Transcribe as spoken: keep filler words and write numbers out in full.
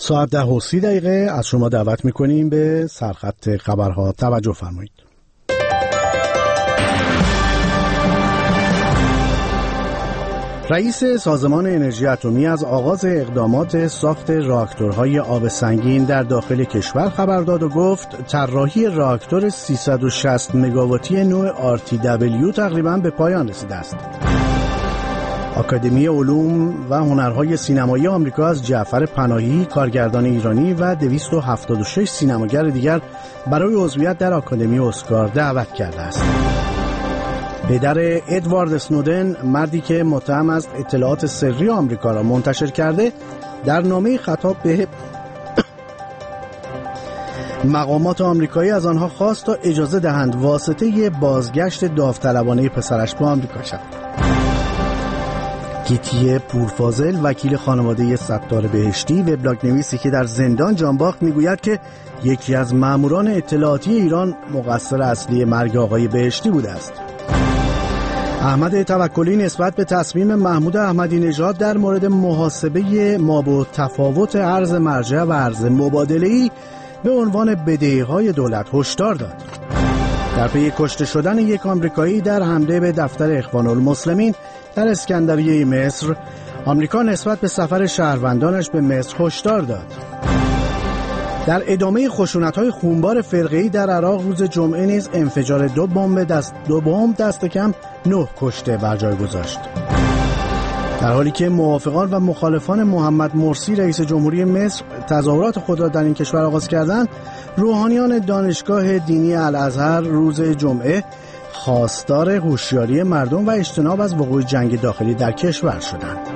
ساعت ده و سی دقیقه از شما دعوت میکنیم به سرخط خبرها توجه فرمایید. رئیس سازمان انرژی اتمی از آغاز اقدامات ساخت راکتورهای آب سنگین در داخل کشور خبر داد و گفت طراحی راکتور سیصد و شصت مگاواتی نوع آر تی دبلیو تقریباً به پایان رسیده است. آکادمی علوم و هنرهای سینمایی آمریکا از جعفر پناهی، کارگردان ایرانی و دویست و هفتاد و شش سینماگر دیگر برای عضویت در آکادمی اسکار دعوت کرده است. پدر ادوارد اسنودن، مردی که متهم است اطلاعات سری آمریکا را منتشر کرده، در نامه خطاب به مقامات آمریکایی از آنها خواست تا اجازه دهند واسطه بازگشت داوطلبانه پسرش به آمریکا شود. گیتی پورفاضل، وکیل خانواده ستار بهشتی، وبلاگ نویسی که در زندان جان باخت، میگوید که یکی از ماموران اطلاعاتی ایران مقصر اصلی مرگ آقای بهشتی بوده است. احمد توکلی نسبت به تصمیم محمود احمدی نژاد در مورد محاسبه مابعالتفاوت ارز مرجع و ارز مبادله‌ای به عنوان بدهی‌های دولت هشدار داد. در پی کشته شدن یک آمریکایی در حمله به دفتر اخوان المسلمین در اسکندریه مصر، آمریکا نسبت به سفر شهروندانش به مصر هشدار داد. در ادامه خشونت‌های خونبار فرقه‌ای در عراق روز جمعه نیز انفجار دو بمب دست دو بمب دست کم نه کشته بر جای گذاشت. در حالی که موافقان و مخالفان محمد مرسی رئیس جمهوری مصر تظاهرات خود را در این کشور آغاز کردند، روحانیان دانشگاه دینی الازهر روز جمعه خواستار هوشیاری مردم و اجتناب از وقوع جنگ داخلی در کشور شدند.